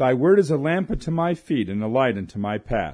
Thy word is a lamp unto my feet and a light unto my path.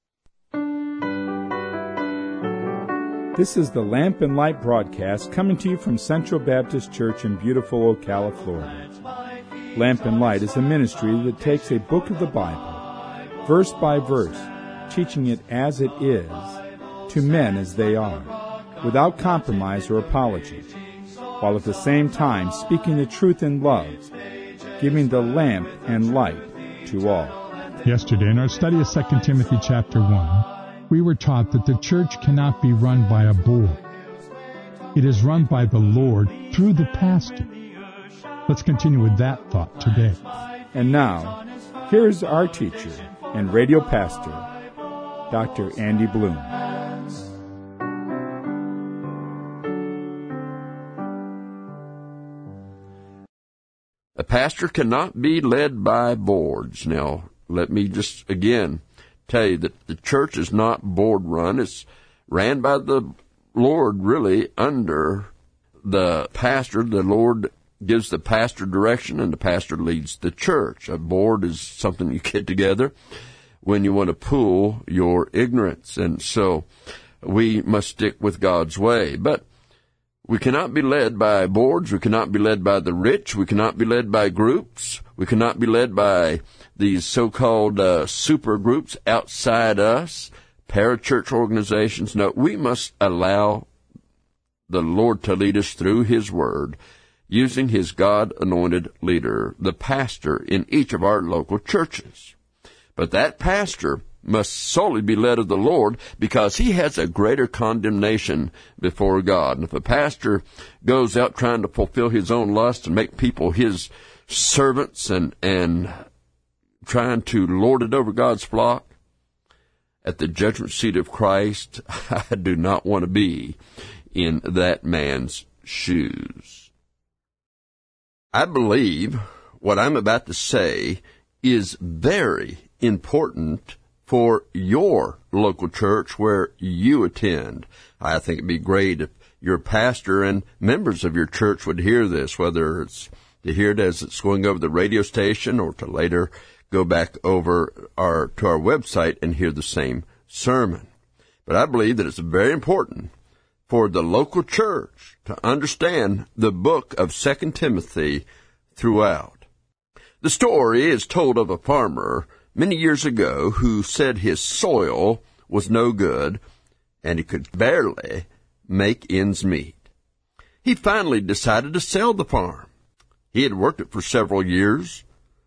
This is the Lamp and Light broadcast coming to you from Central Baptist Church in beautiful Ocala, Florida. Lamp and Light is a ministry that takes a book of the Bible, verse by verse, teaching it as it is, to men as they are, without compromise or apology, while at the same time speaking the truth in love, giving the lamp and light to all. Yesterday, in our study of 2 Timothy chapter 1, we were taught that the church cannot be run by a board. It is run by the Lord through the pastor. Let's continue with that thought today. And now, here's our teacher and radio pastor, Dr. Andy Bloom. A pastor cannot be led by boards. Now, let me just again tell you that the church is not board run. It's ran by the Lord, really, under the pastor. The Lord gives the pastor direction, and the pastor leads the church. A board is something you get together when you want to pool your ignorance. And so we must stick with God's way. But we cannot be led by boards. We cannot be led by the rich. We cannot be led by groups. We cannot be led by these so-called super groups outside us, parachurch organizations. No, we must allow the Lord to lead us through His Word, using His God-anointed leader, the pastor, in each of our local churches. But that pastor must solely be led of the Lord, because he has a greater condemnation before God. And if a pastor goes out trying to fulfill his own lust and make people his servants and trying to lord it over God's flock, at the judgment seat of Christ, I do not want to be in that man's shoes. I believe what I'm about to say is very important for your local church where you attend. I think it'd be great if your pastor and members of your church would hear this, whether it's to hear it as it's going over the radio station or to later go back over to our website and hear the same sermon. But I believe that it's very important for the local church to understand the book of 2 Timothy throughout. The story is told of a farmer many years ago who said his soil was no good and he could barely make ends meet. He finally decided to sell the farm. He had worked it for several years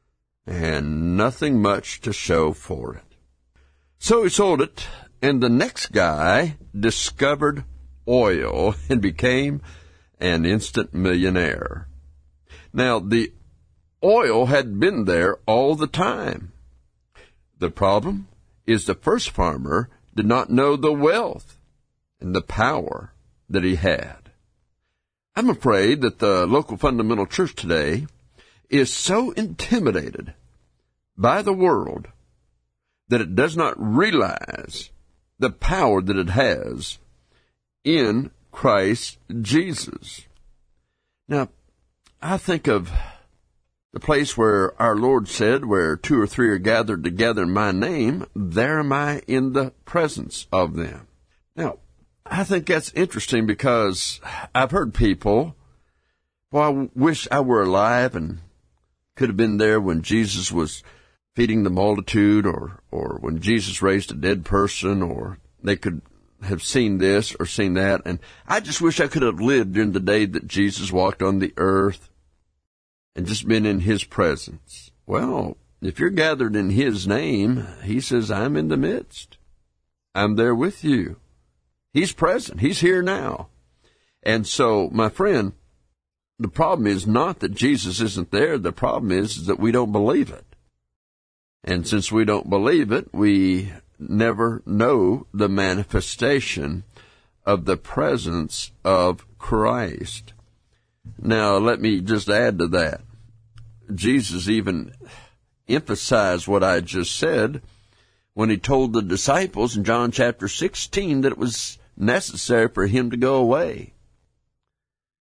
and nothing much to show for it. So he sold it, and the next guy discovered oil and became an instant millionaire. Now, the oil had been there all the time. The problem is the first farmer did not know the wealth and the power that he had. I'm afraid that the local fundamental church today is so intimidated by the world that it does not realize the power that it has in Christ Jesus. Now, I think of the place where our Lord said, where 2 or 3 are gathered together in my name, there am I in the presence of them. Now, I think that's interesting because I've heard people, well, I wish I were alive and could have been there when Jesus was feeding the multitude, or when Jesus raised a dead person, or they could have seen this or seen that. And I just wish I could have lived during the day that Jesus walked on the earth and just been in His presence. Well, if you're gathered in His name, He says, I'm in the midst. I'm there with you. He's present. He's here now. And so, my friend, the problem is not that Jesus isn't there. The problem is that we don't believe it. And since we don't believe it, we never know the manifestation of the presence of Christ. Now, let me just add to that. Jesus even emphasized what I just said when He told the disciples in John chapter 16 that it was necessary for Him to go away.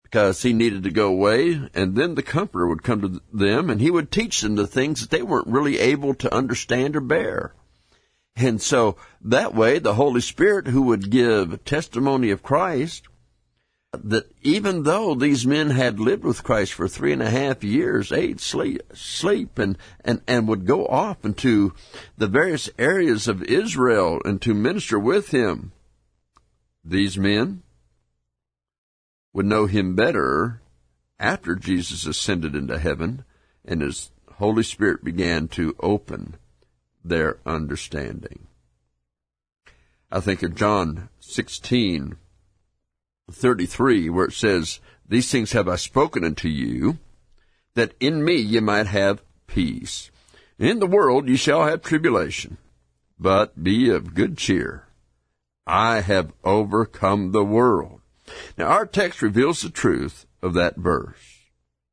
because he needed to go away, and then the Comforter would come to them, and he would teach them the things that they weren't really able to understand or bear. And so that way, the Holy Spirit, who would give testimony of Christ, that even though these men had lived with Christ for 3.5 years, ate, sleep, and would go off into the various areas of Israel and to minister with him, these men would know him better after Jesus ascended into heaven and his Holy Spirit began to open their understanding. I think of John 16:33, where it says, "These things have I spoken unto you, that in me ye might have peace. In the world ye shall have tribulation, but be of good cheer. I have overcome the world." Now, our text reveals the truth of that verse.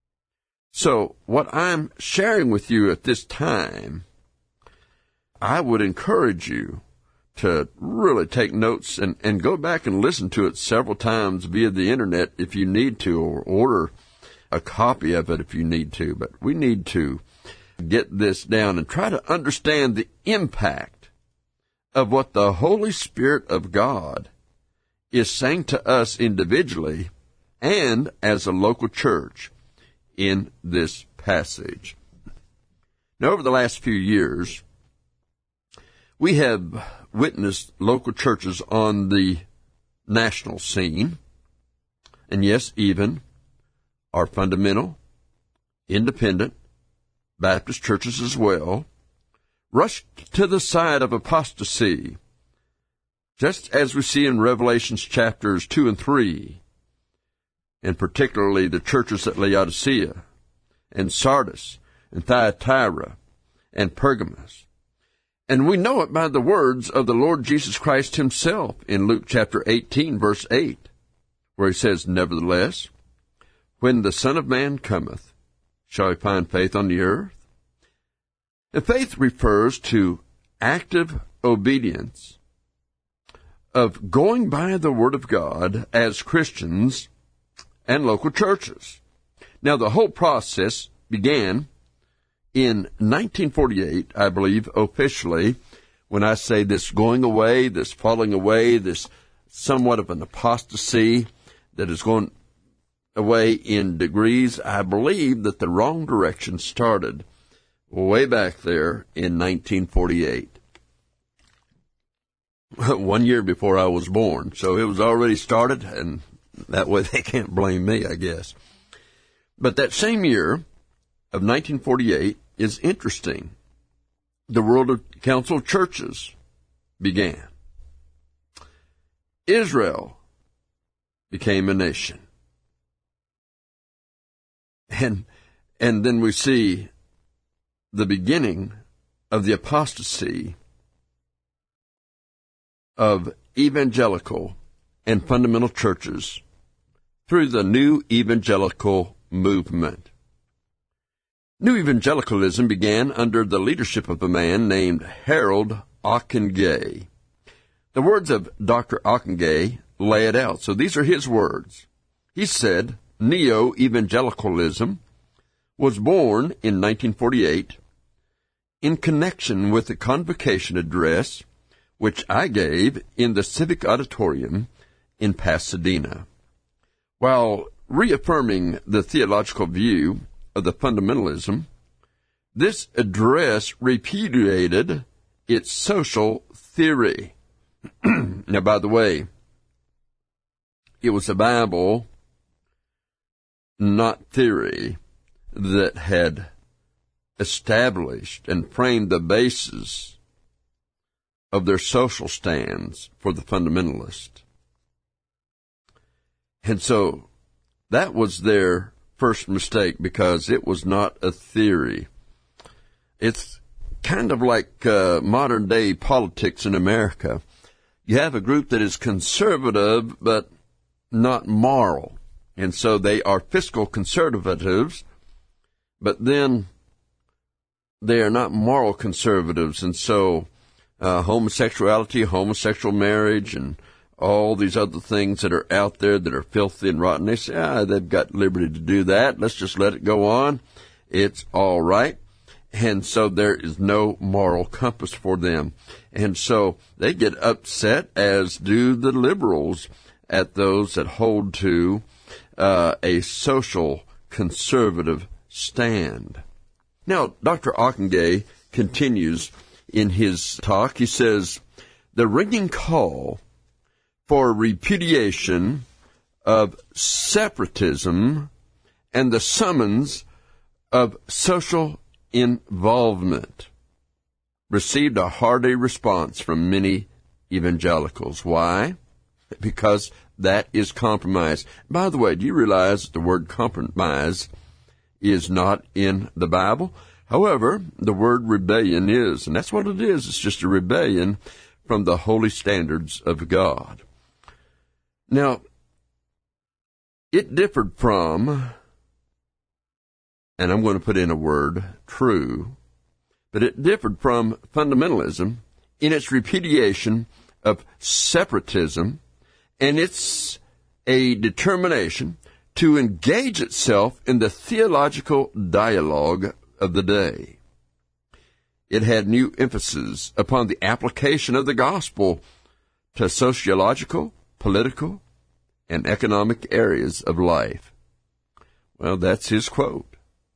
So, what I'm sharing with you at this time, I would encourage you to really take notes and go back and listen to it several times via the internet if you need to, or order a copy of it if you need to. But we need to get this down and try to understand the impact of what the Holy Spirit of God is saying to us individually and as a local church in this passage. Now, over the last few years, we have witnessed local churches on the national scene, and yes, even our fundamental, independent Baptist churches as well, rushed to the side of apostasy, just as we see in Revelations chapters 2 and 3, and particularly the churches at Laodicea, and Sardis, and Thyatira, and Pergamos. And we know it by the words of the Lord Jesus Christ himself in Luke chapter 18, verse 8, where he says, "Nevertheless, when the Son of Man cometh, shall he find faith on the earth?" And faith refers to active obedience of going by the Word of God as Christians and local churches. Now, the whole process began in 1948, I believe, officially, when I say this going away, this falling away, this somewhat of an apostasy that is going away in degrees, I believe that the wrong direction started way back there in 1948. 1 year before I was born. So it was already started, and that way they can't blame me, I guess. But that same year of 1948 is interesting. The World Council of Churches began. Israel became a nation. And then we see the beginning of the apostasy of evangelical and fundamental churches through the New Evangelical Movement. New evangelicalism began under the leadership of a man named Harold Ockenga. The words of Dr. Ockenga lay it out. So these are his words. He said, "Neo-evangelicalism was born in 1948 in connection with the convocation address which I gave in the Civic Auditorium in Pasadena. While reaffirming the theological view of the fundamentalism, this address repudiated its social theory." Now, by the way, it was the Bible, not theory, that had established and framed the basis of their social stands for the fundamentalist. And so that was their first mistake, because it was not a theory. It's kind of like modern day politics in America. You have a group that is conservative but not moral. And so they are fiscal conservatives, but then they are not moral conservatives. And so homosexuality, homosexual marriage, and all these other things that are out there that are filthy and rotten. They say, they've got liberty to do that. Let's just let it go on. It's all right. And so there is no moral compass for them. And so they get upset, as do the liberals, at those that hold to a social conservative stand. Now, Dr. Ockenga continues in his talk. He says, the ringing call for repudiation of separatism and the summons of social involvement received a hearty response from many evangelicals. Why? Because that is compromise. By the way, do you realize that the word compromise is not in the Bible? However, the word rebellion is, and that's what it is. It's just a rebellion from the holy standards of God. Now, it differed from, and I'm going to put in a word, true, but it differed from fundamentalism in its repudiation of separatism, and it's a determination to engage itself in the theological dialogue of the day. It had new emphasis upon the application of the gospel to sociological, political, and economic areas of life. Well, that's his quote.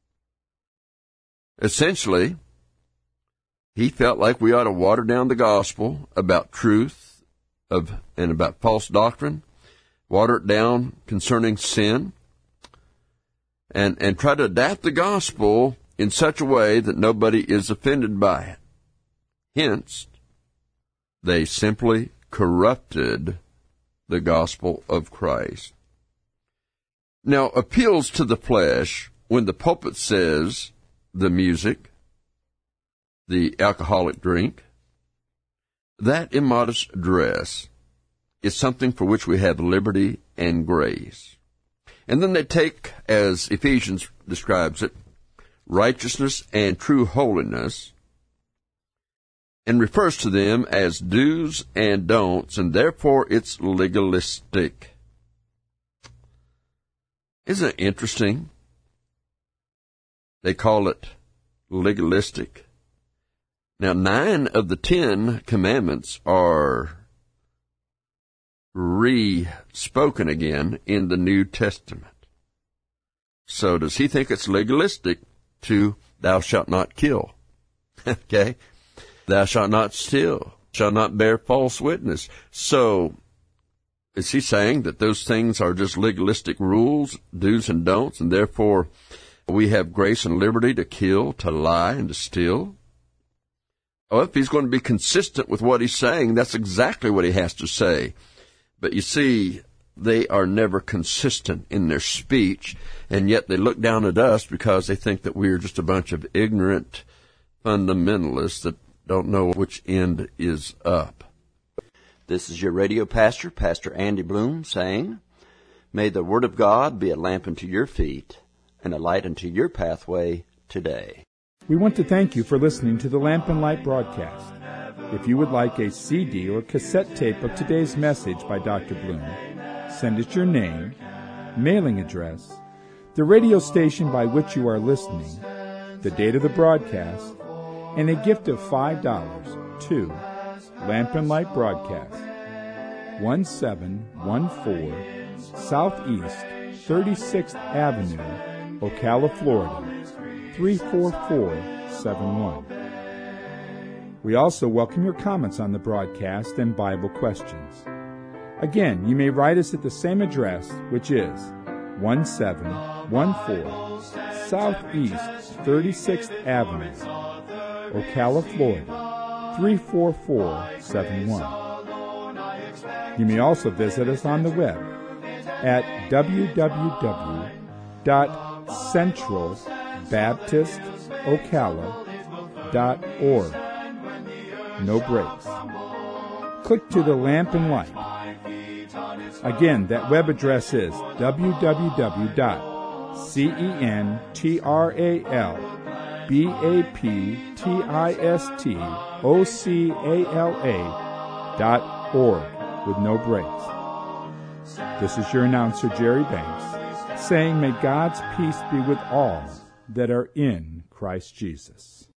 Essentially, he felt like we ought to water down the gospel about truth and about false doctrine, water it down concerning sin, and try to adapt the gospel in such a way that nobody is offended by it. Hence, they simply corrupted the gospel of Christ. Now, appeals to the flesh, when the pulpit says the music, the alcoholic drink, that immodest dress is something for which we have liberty and grace. And then they take, as Ephesians describes it, righteousness and true holiness, and refers to them as do's and don'ts, and therefore it's legalistic. Isn't it interesting? They call it legalistic. Now, 9 of the 10 commandments are re-spoken again in the New Testament. So does he think it's legalistic to thou shalt not kill? Okay? Thou shalt not steal, shalt not bear false witness. So, is he saying that those things are just legalistic rules, do's and don'ts, and therefore we have grace and liberty to kill, to lie, and to steal? Oh, if he's going to be consistent with what he's saying, that's exactly what he has to say. But you see, they are never consistent in their speech, and yet they look down at us because they think that we're just a bunch of ignorant fundamentalists that don't know which end is up. This is your radio pastor, Pastor Andy Bloom, saying, may the Word of God be a lamp unto your feet and a light unto your pathway today. We want to thank you for listening to the Lamp and Light broadcast. If you would like a CD or cassette tape of today's message by Dr. Bloom, send us your name, mailing address, the radio station by which you are listening, the date of the broadcast, and a gift of $5 to Lamp and Light Broadcast, 1714 Southeast 36th Avenue, Ocala, Florida, 34471. We also welcome your comments on the broadcast and Bible questions. Again, you may write us at the same address, which is 1714 Southeast 36th Avenue, Ocala, Florida, 34471. You may also visit us on the web at www.centralbaptistocala.org. No breaks. Click to the Lamp and Light. Again, that web address is www.centralbaptistocala.org. with no breaks. This is your announcer, Jerry Banks, saying may God's peace be with all that are in Christ Jesus.